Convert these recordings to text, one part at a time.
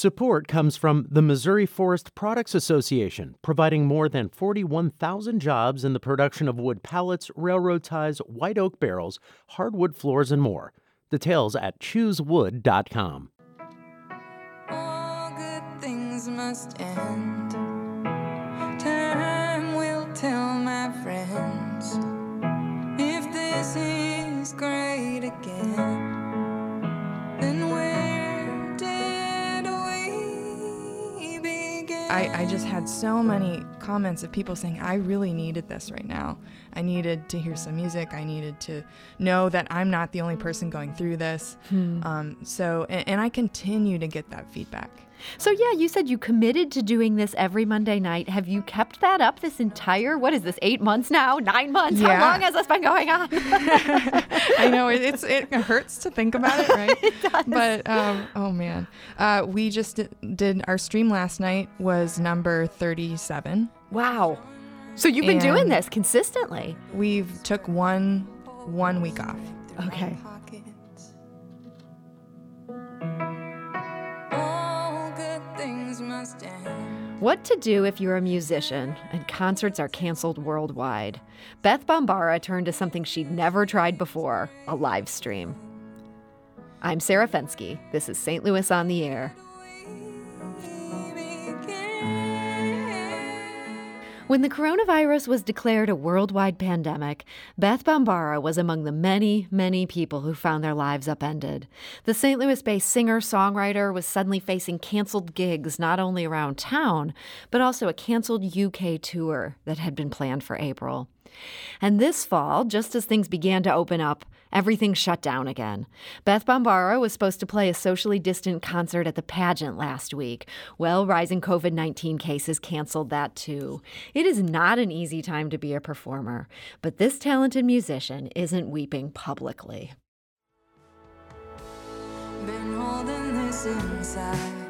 Support comes from the Missouri Forest Products Association, providing more than 41,000 jobs in the production of wood pallets, railroad ties, white oak barrels, hardwood floors, and more. Details at choosewood.com. All good things must end. Time will tell, my friends, if this is great again. Then where did we begin? I just had so many comments of people saying, I really needed this right now. I needed to hear some music. I needed to know that I'm not the only person going through this. And I continue to get that feedback. So yeah, you said you committed to doing this every Monday night. Have you kept that up this entire, 8 months now? 9 months? Yeah. How long has this been going on? I know, it hurts to think about it, right? It does. But, oh man. We just did, our stream last night was number 37. Wow. So you've been doing And this consistently. We've took one week off. Okay. All good things must end. What to do if you're a musician and concerts are canceled worldwide? Beth Bombara turned to something she'd never tried before, a live stream. I'm Sarah Fensky. This is St. Louis on the Air. When the coronavirus was declared a worldwide pandemic, Beth Bombara was among the many, many people who found their lives upended. The St. Louis-based singer-songwriter was suddenly facing canceled gigs not only around town, but also a canceled UK tour that had been planned for April. And this fall, just as things began to open up, everything shut down again. Beth Bombara was supposed to play a socially distant concert at the pageant last week. Well, rising COVID-19 cases canceled that too. It is not an easy time to be a performer, but this talented musician isn't weeping publicly. Been holding this inside,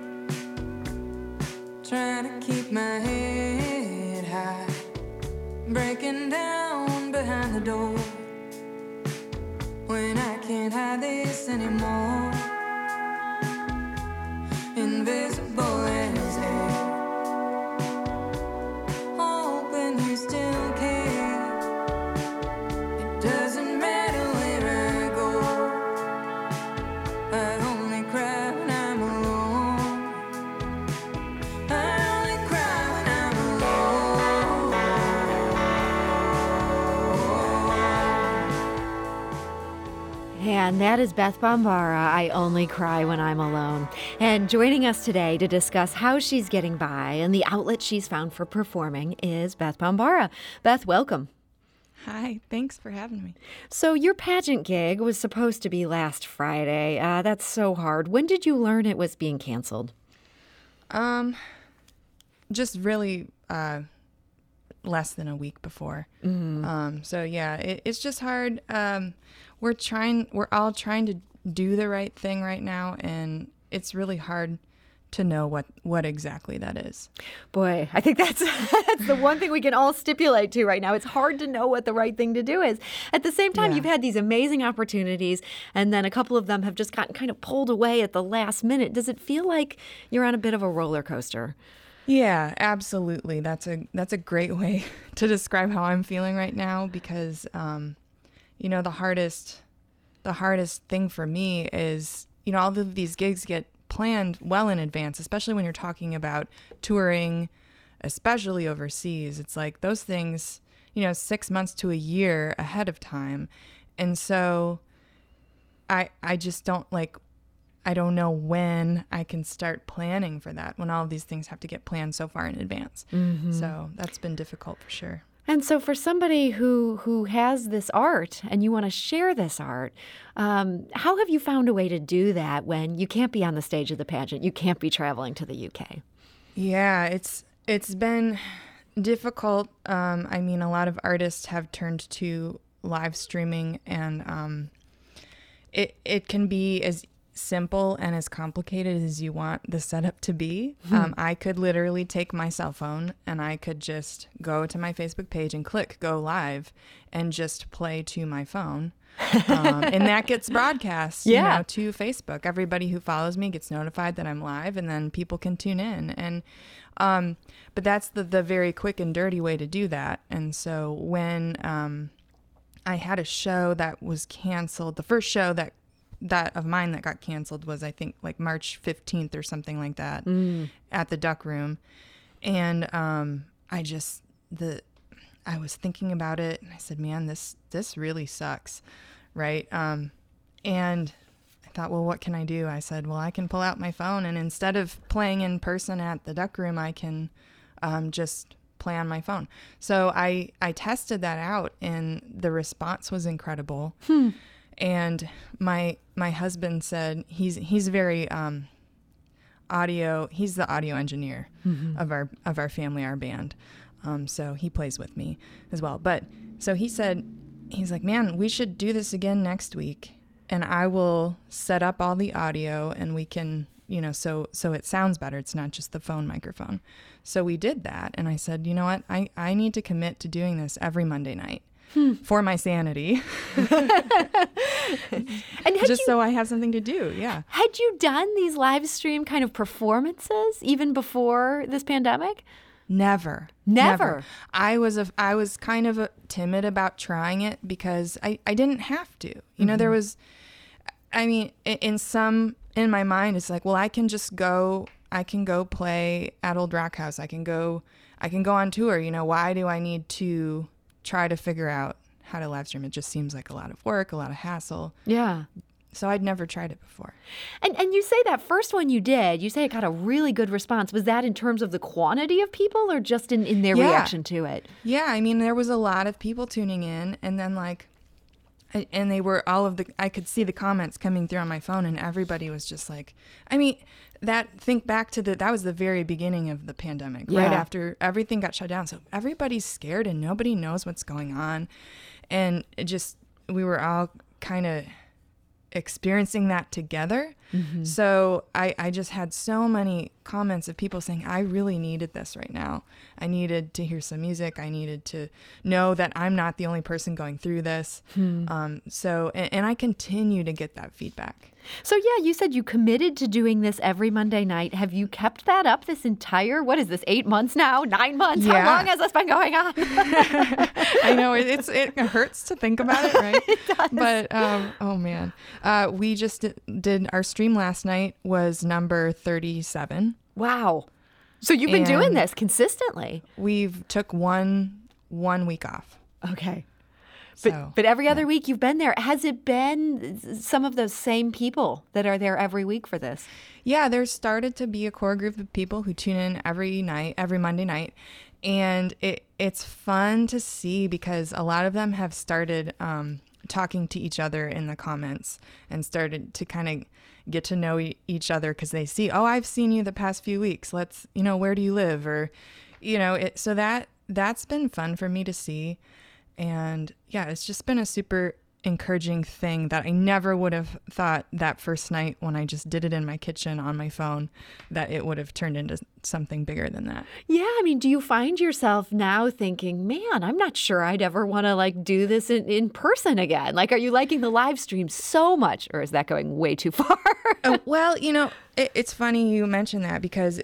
trying to keep my head high, breaking down behind the door when I can't hide this anymore. Invisible as air, hoping you still care. It doesn't matter where I go, I only cry when I'm alone. I only cry when I'm alone. And that is Beth Bombara, I Only Cry When I'm Alone. And joining us today to discuss how she's getting by and the outlet she's found for performing is Beth Bombara. Beth, welcome. Hi, thanks for having me. So your pageant gig was supposed to be last Friday. That's so hard. When did you learn it was being canceled? Just really less than a week before. So yeah, it's just hard. We're all trying to do the right thing right now, and it's really hard to know what exactly that is. Boy, I think that's the one thing we can all stipulate to right now. It's hard to know what the right thing to do is. At the same time, Yeah. You've had these amazing opportunities, and then a couple of them have just gotten kind of pulled away at the last minute. Does it feel like you're on a bit of a roller coaster? Yeah, absolutely. That's a great way to describe how I'm feeling right now, because the hardest thing for me is, all of these gigs get planned well in advance, especially when you're talking about touring, especially overseas. It's like those things, 6 months to a year ahead of time. And so I just don't I don't know when I can start planning for that, when all of these things have to get planned so far in advance. Mm-hmm. So that's been difficult for sure. And so for somebody who has this art and you want to share this art, how have you found a way to do that when you can't be on the stage of the pageant, you can't be traveling to the UK? Yeah, it's been difficult. A lot of artists have turned to live streaming, and it can be as simple and as complicated as you want the setup to be. I could literally take my cell phone and I could just go to my Facebook page and click go live and just play to my phone. And that gets broadcast Yeah. to Facebook. Everybody who follows me gets notified that I'm live, and then people can tune in. And but that's the very quick and dirty way to do that. And so when I had a show that was canceled, the first show that of mine that got canceled was, I think, like March 15th or something like that at the Duck Room. And I was thinking about it, and I said, man, this really sucks, right? And I thought, well, what can I do? I said, well, I can pull out my phone, and instead of playing in person at the Duck Room, I can just play on my phone. So I tested that out, and the response was incredible. And my husband said he's very audio. He's the audio engineer of our family, our band. So he plays with me as well. But so he said, he's like, man, we should do this again next week, and I will set up all the audio, and we can, so it sounds better. It's not just the phone microphone. So we did that, and I said, you know what, I need to commit to doing this every Monday night. For my sanity. And so I have something to do. Yeah. Had you done these live stream kind of performances even before this pandemic? Never. I was kind of timid about trying it because I didn't have to. There was, in my mind, it's like, well, I can go play at Old Rock House. I can go on tour. Why do I need to try to figure out how to live stream? It just seems like a lot of work, a lot of hassle. Yeah. So I'd never tried it before. And you say that first one you did, you say it got a really good response. Was that in terms of the quantity of people or just in their reaction to it? Yeah, there was a lot of people tuning in, and then and they were I could see the comments coming through on my phone, and everybody was just like, think back to that was the very beginning of the pandemic, right after everything got shut down. So everybody's scared and nobody knows what's going on. And we were all kind of experiencing that together. So I just had so many comments of people saying, I really needed this right now. I needed to hear some music. I needed to know that I'm not the only person going through this. And I continue to get that feedback. So yeah, you said you committed to doing this every Monday night. Have you kept that up this entire, what is this, 8 months now, 9 months? Yeah. How long has this been going on? I know it hurts to think about it, right? It does. But, oh man, we just did our stream last night was number 37. Wow. So you've been doing this consistently. We've took one week off. Okay. So, but every other week you've been there. Has it been some of those same people that are there every week for this? Yeah, there's started to be a core group of people who tune in every Monday night. And it's fun to see because a lot of them have started talking to each other in the comments and started to kind of get to know each other because they see, oh, I've seen you the past few weeks. Let's, where do you live? Or, so that's been fun for me to see. And yeah, it's just been a super encouraging thing that I never would have thought that first night when I just did it in my kitchen on my phone, that it would have turned into something bigger than that. Yeah. Do you find yourself now thinking, man, I'm not sure I'd ever want to do this in person again? Are you liking the live stream so much, or is that going way too far? Well, it's funny you mentioned that because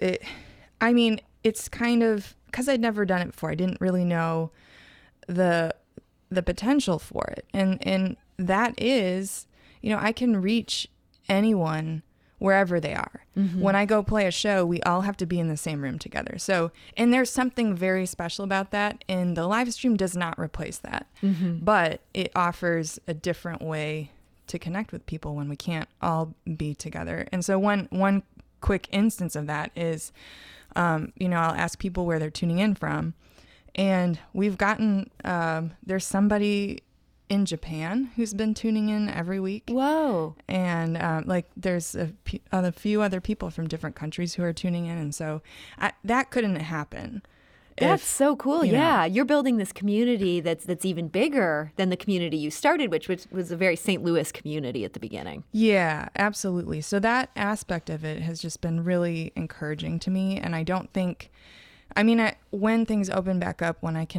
it's kind of, because I'd never done it before. I didn't really know the potential for it. And that is, I can reach anyone wherever they are. When I go play a show, we all have to be in the same room together. So, and there's something very special about that. And the live stream does not replace that, but it offers a different way to connect with people when we can't all be together. And so one quick instance of that is, I'll ask people where they're tuning in from. And we've gotten, there's somebody in Japan who's been tuning in every week. Whoa. And there's a few other people from different countries who are tuning in. And so that couldn't happen. That's so cool. Yeah. You're building this community that's even bigger than the community you started, which was a very St. Louis community at the beginning. Yeah, absolutely. So that aspect of it has just been really encouraging to me. And I don't think, when things open back up, when I can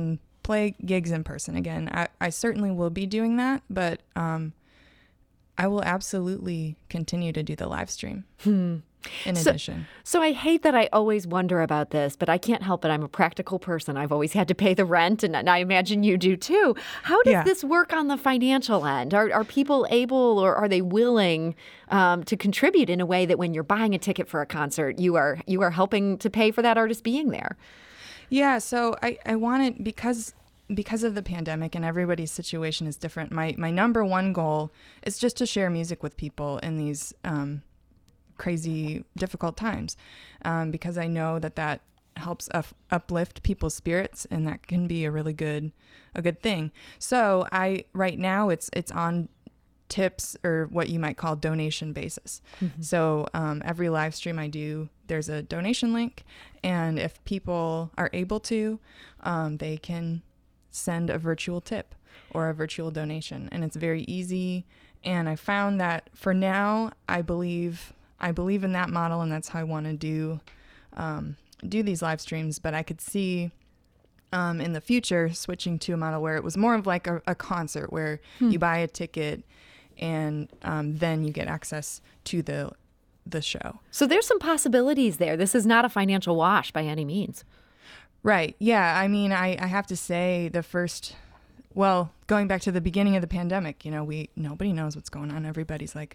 play gigs in person again. I certainly will be doing that, but I will absolutely continue to do the live stream in addition. So I hate that I always wonder about this, but I can't help it. I'm a practical person. I've always had to pay the rent, and I imagine you do too. How does this work on the financial end? Are people able, or are they willing to contribute in a way that when you're buying a ticket for a concert, you are helping to pay for that artist being there? Yeah, so I wanted, because of the pandemic and everybody's situation is different, my number one goal is just to share music with people in these crazy, difficult times, because I know that helps uplift people's spirits, and that can be a good thing. So right now it's on tips, or what you might call donation basis. So every live stream I do, there's a donation link, and if people are able to, they can send a virtual tip or a virtual donation, and it's very easy. And I found that for now, I believe in that model, and that's how I want to do these live streams. But I could see in the future switching to a model where it was more of like a concert, where you buy a ticket and then you get access to the show. So there's some possibilities there. This is not a financial wash by any means. Right. Yeah. I mean, I have to say going back to the beginning of the pandemic, nobody knows what's going on. Everybody's like,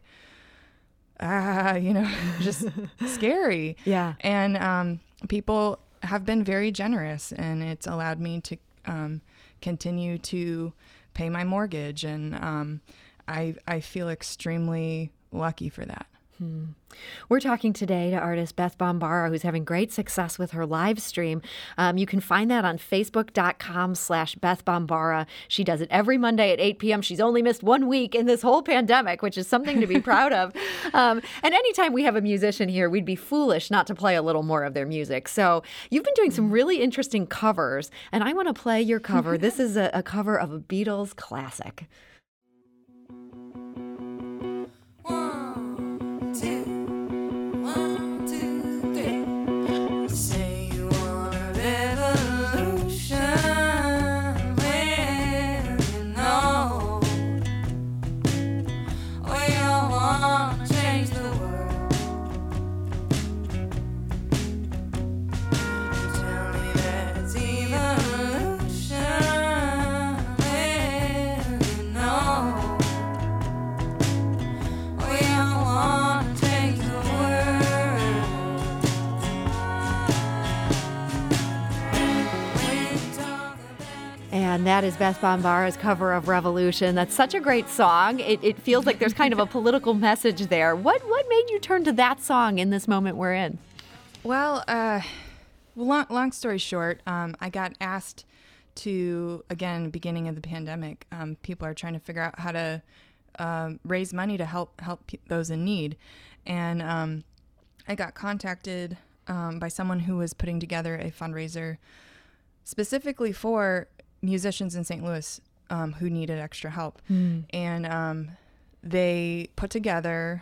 just scary. Yeah. And people have been very generous, and it's allowed me to continue to pay my mortgage. And I feel extremely lucky for that. We're talking today to artist Beth Bombara, who's having great success with her live stream. You can find that on Facebook.com/Beth Bombara. She does it every Monday at 8 p.m. She's only missed 1 week in this whole pandemic, which is something to be proud of. And anytime we have a musician here, we'd be foolish not to play a little more of their music. So you've been doing some really interesting covers, and I want to play your cover. This is a cover of a Beatles classic. And that is Beth Bombara's cover of Revolution. That's such a great song. It feels like there's kind of a political message there. What made you turn to that song in this moment we're in? Well, long story short, I got asked to, again, beginning of the pandemic, people are trying to figure out how to raise money to help those in need. And I got contacted by someone who was putting together a fundraiser specifically for musicians in St. Louis who needed extra help. And they put together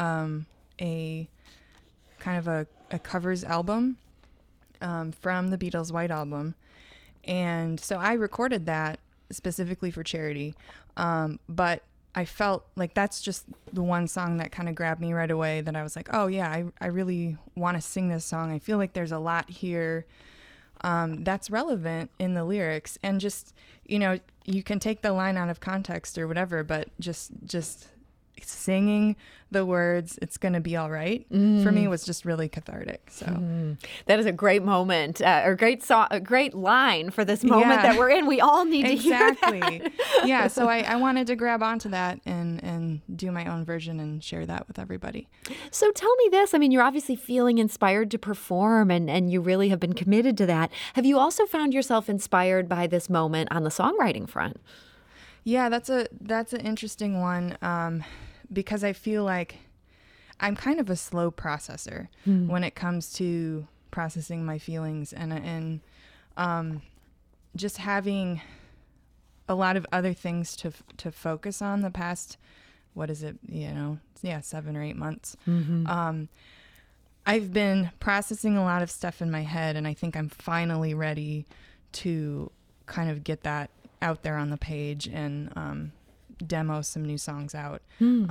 a kind of a covers album from the Beatles' White Album. And so I recorded that specifically for charity. But I felt like that's just the one song that kind of grabbed me right away, that I was like, oh yeah, I really want to sing this song. I feel like there's a lot here that's relevant in the lyrics, and just, you can take the line out of context or whatever, but just singing the words, "It's gonna be all right," for me was just really cathartic. So that is a great moment, or great song, a great line for this moment that we're in. We all need to hear that. Yeah. So I wanted to grab onto that and do my own version and share that with everybody. So tell me this. I mean, you're obviously feeling inspired to perform, and you really have been committed to that. Have you also found yourself inspired by this moment on the songwriting front? Yeah, that's an interesting one. Because I feel like I'm kind of a slow processor when it comes to processing my feelings, and just having a lot of other things to focus on the past, 7 or 8 months. I've been processing a lot of stuff in my head, and I think I'm finally ready to kind of get that out there on the page and demo some new songs out.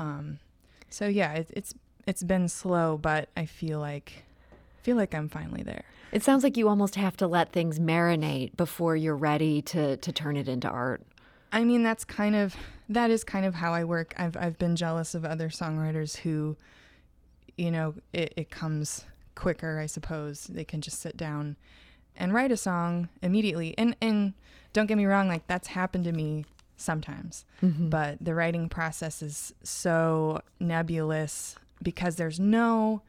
So yeah, it's been slow, but I feel like I'm finally there. It sounds like you almost have to let things marinate before you're ready to turn it into art. I mean, that is kind of how I work. I've been jealous of other songwriters who, you know, it comes quicker, I suppose. They can just sit down and write a song immediately. And don't get me wrong, like that's happened to me sometimes. But the writing process is so nebulous because there's no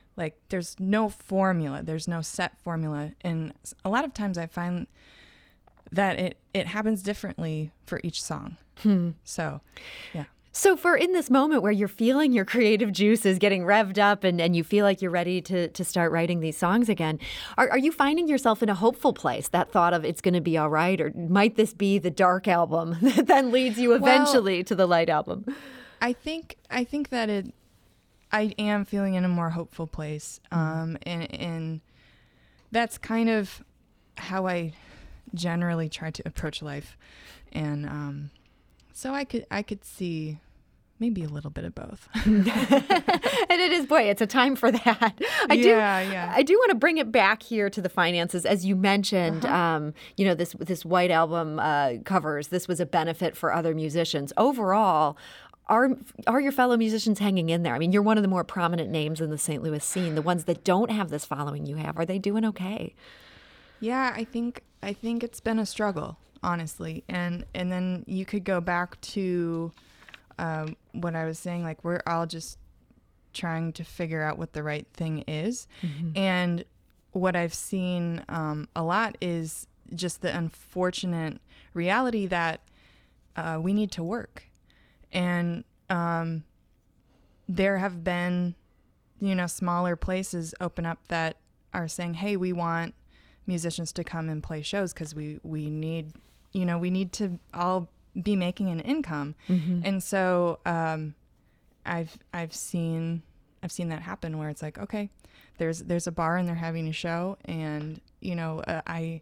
formula. There's no set formula. And a lot of times I find that it happens differently for each song. So, yeah. So for in this moment where you're feeling your creative juices getting revved up and you feel like you're ready to start writing these songs again, are you finding yourself in a hopeful place, that thought of it's going to be all right? Or might this be the dark album that then leads you eventually to the light album? I think that I am feeling in a more hopeful place. And that's kind of how I generally try to approach life. And so I could see maybe a little bit of both. And it is, boy, it's a time for that. I do want to bring it back here to the finances. As you mentioned, you know, this White Album covers, this was a benefit for other musicians. Overall, are your fellow musicians hanging in there? I mean, you're one of the more prominent names in the St. Louis scene. The ones that don't have this following you have, are they doing okay? Yeah, I think it's been a struggle, honestly. And then you could go back to what I was saying, like we're all just trying to figure out what the right thing is. And what I've seen a lot is just the unfortunate reality that we need to work. And there have been, you know, smaller places open up that are saying, hey, we want musicians to come and play shows because we need to all be making an income. And so I've seen that happen where it's like, okay, there's a bar and they're having a show, and you know, I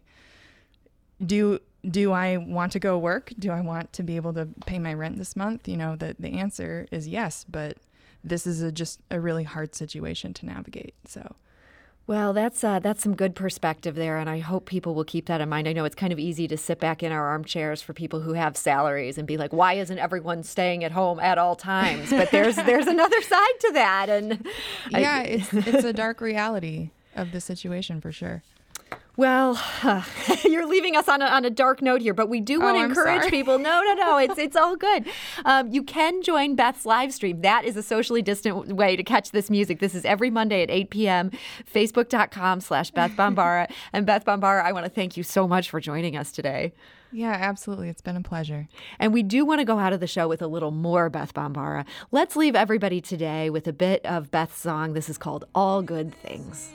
do I want to go work? Do I want to be able to pay my rent this month? You know, the answer is yes, but this is just a really hard situation to navigate. So. Well, that's some good perspective there, and I hope people will keep that in mind. I know it's kind of easy to sit back in our armchairs for people who have salaries and be like, why isn't everyone staying at home at all times? But there's another side to that. And yeah, it's a dark reality of the situation for sure. Well, you're leaving us on a dark note here, but we do want to encourage people. No, it's all good. You can join Beth's live stream. That is a socially distant way to catch this music. This is every Monday at 8 p.m., facebook.com/Beth Bombara. And Beth Bombara, I want to thank you so much for joining us today. Yeah, absolutely. It's been a pleasure. And we do want to go out of the show with a little more Beth Bombara. Let's leave everybody today with a bit of Beth's song. This is called All Good Things.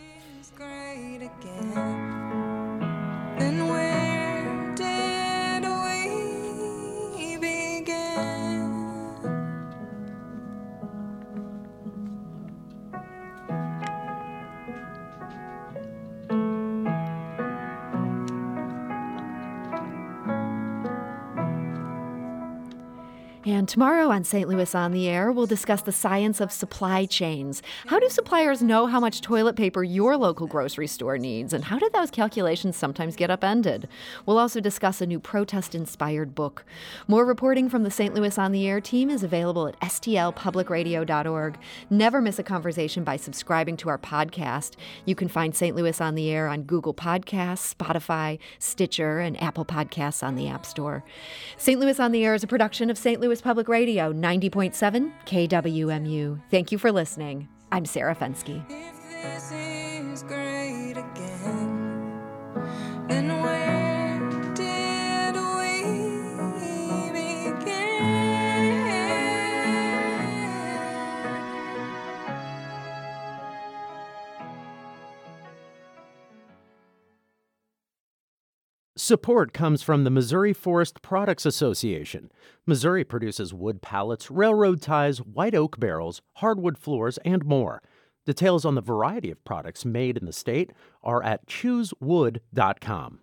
Then where did we begin? And tomorrow on St. Louis on the Air, we'll discuss the science of supply chains. How do suppliers know how much toilet paper your local grocery store needs? And how do those calculations sometimes get upended? We'll also discuss a new protest-inspired book. More reporting from the St. Louis on the Air team is available at stlpublicradio.org. Never miss a conversation by subscribing to our podcast. You can find St. Louis on the Air on Google Podcasts, Spotify, Stitcher, and Apple Podcasts on the App Store. St. Louis on the Air is a production of St. Louis Public Radio, 90.7 KWMU. Thank you for listening. I'm Sarah Fensky. If this is great again, then where did we begin? Support comes from the Missouri Forest Products Association. Missouri produces wood pallets, railroad ties, white oak barrels, hardwood floors, and more. Details on the variety of products made in the state are at choosewood.com.